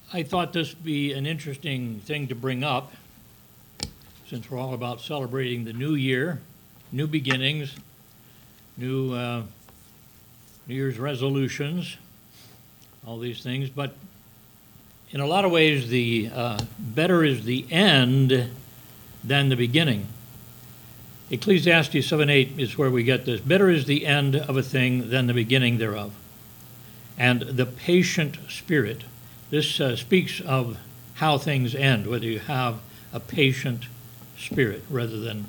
I thought this would be an interesting thing to bring up, since we're all about celebrating the new year, new beginnings, new New Year's resolutions, all these things. But in a lot of ways, the better is the end than the beginning. Ecclesiastes 7:8 is where we get this. Better is the end of a thing than the beginning thereof. And the patient spirit. This speaks of how things end, whether you have a patient spirit rather than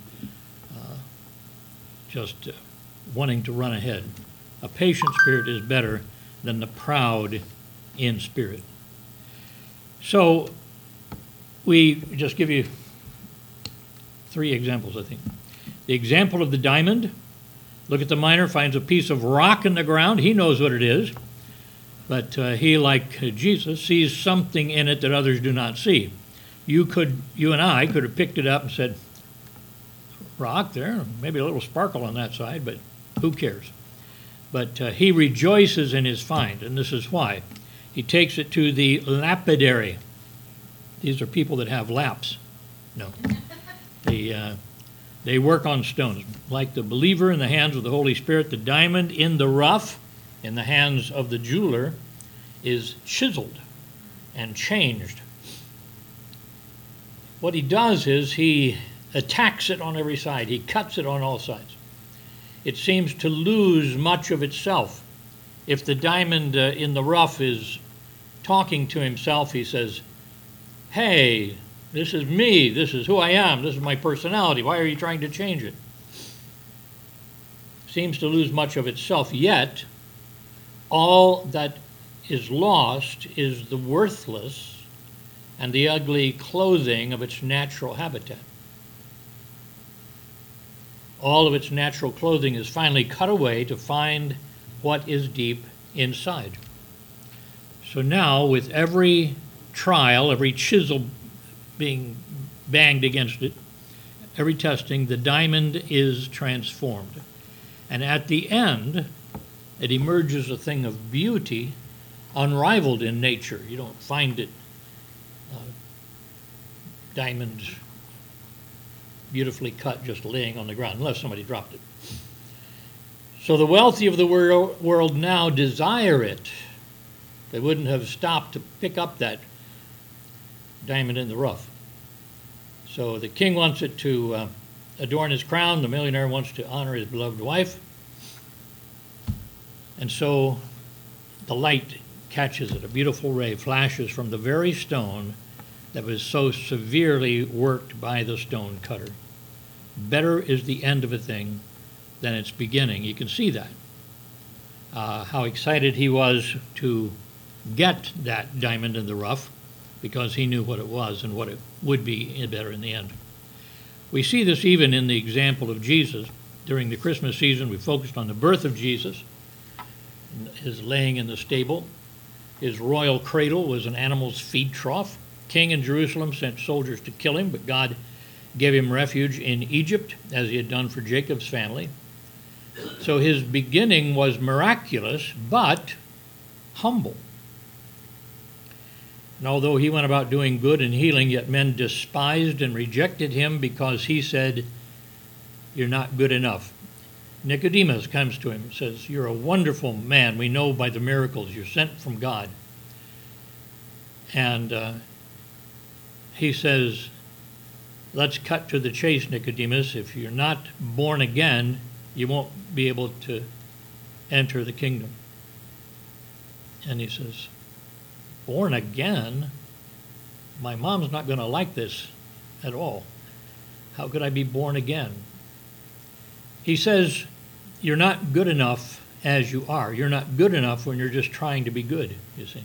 just wanting to run ahead. A patient spirit is better than the proud in spirit. So we just give you 3 examples, I think. The example of the diamond. Look at the miner, finds a piece of rock in the ground. He knows what it is. But he, like Jesus, sees something in it that others do not see. You and I could have picked it up and said, rock there, maybe a little sparkle on that side, but who cares? But he rejoices in his find, and this is why. He takes it to the lapidary. These are people that have laps. No. They work on stones. Like the believer in the hands of the Holy Spirit, the diamond in the rough, in the hands of the jeweler, is chiseled and changed. What he does is he attacks it on every side. He cuts it on all sides. It seems to lose much of itself. If the diamond in the rough is talking to himself, he says, hey, this is me, this is who I am, this is my personality, why are you trying to change it? Seems to lose much of itself, yet all that is lost is the worthless and the ugly clothing of its natural habitat. All of its natural clothing is finally cut away to find what is deep inside. So now, with every trial, every chisel being banged against it, every testing, the diamond is transformed. And at the end, it emerges a thing of beauty unrivaled in nature. You don't find it diamond beautifully cut just laying on the ground, unless somebody dropped it. So the wealthy of the world now desire it. They wouldn't have stopped to pick up that diamond in the rough. So the king wants it to adorn his crown. The millionaire wants to honor his beloved wife. And so the light catches it. A beautiful ray flashes from the very stone that was so severely worked by the stone cutter. Better is the end of a thing than its beginning. You can see that. How excited he was to get that diamond in the rough, because he knew what it was and what it would be better in the end. We see this even in the example of Jesus. During the Christmas season, we focused on the birth of Jesus, his laying in the stable. His royal cradle was an animal's feed trough. King in Jerusalem sent soldiers to kill him, but God gave him refuge in Egypt, as he had done for Jacob's family. So his beginning was miraculous, but humble. And although he went about doing good and healing, yet men despised and rejected him because he said, you're not good enough. Nicodemus comes to him and says, you're a wonderful man. We know by the miracles you're sent from God. And he says, let's cut to the chase, Nicodemus. If you're not born again, you won't be able to enter the kingdom. And he says, born again? My mom's not going to like this at all. How could I be born again? He says, you're not good enough as you are. You're not good enough when you're just trying to be good, you see.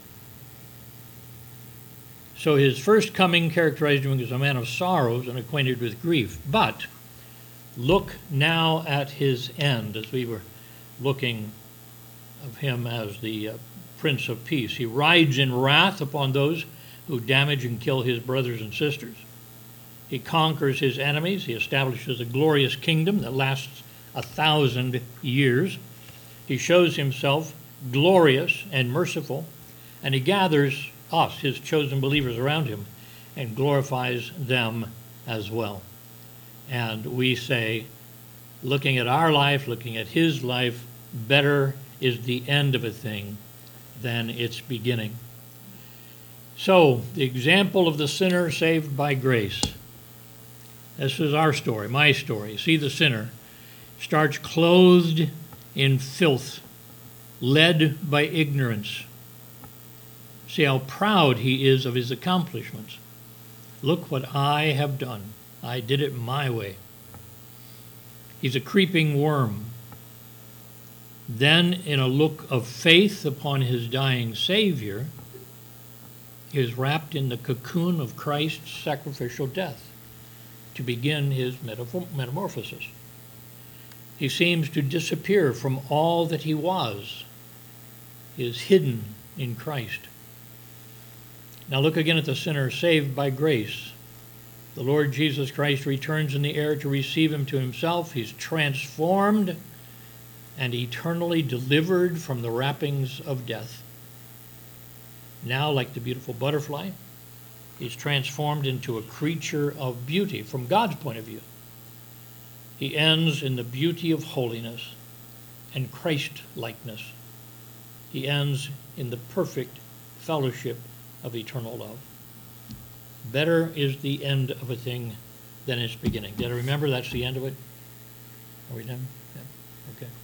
So his first coming characterized him as a man of sorrows and acquainted with grief. But look now at his end, as we were looking of him as the Prince of Peace. He rides in wrath upon those who damage and kill his brothers and sisters. He conquers his enemies. He establishes a glorious kingdom that lasts 1,000 years. He shows himself glorious and merciful, and he gathers us, his chosen believers around him, and glorifies them as well. And we say, looking at our life, looking at his life, better is the end of a thing than its beginning. So, the example of the sinner saved by grace. This is our story, my story. See the sinner starts clothed in filth, led by ignorance. See how proud he is of his accomplishments. Look what I have done. I did it my way. He's a creeping worm. Then, in a look of faith upon his dying Savior, he is wrapped in the cocoon of Christ's sacrificial death to begin his metamorphosis. He seems to disappear from all that he was. He is hidden in Christ. Now look again at the sinner saved by grace. The Lord Jesus Christ returns in the air to receive him to himself. He's transformed and eternally delivered from the wrappings of death. Now, like the beautiful butterfly, he's transformed into a creature of beauty from God's point of view. He ends in the beauty of holiness and Christ-likeness. He ends in the perfect fellowship of eternal love. Better is the end of a thing than its beginning. Did I remember that's the end of it? Are we done? Yeah. Okay.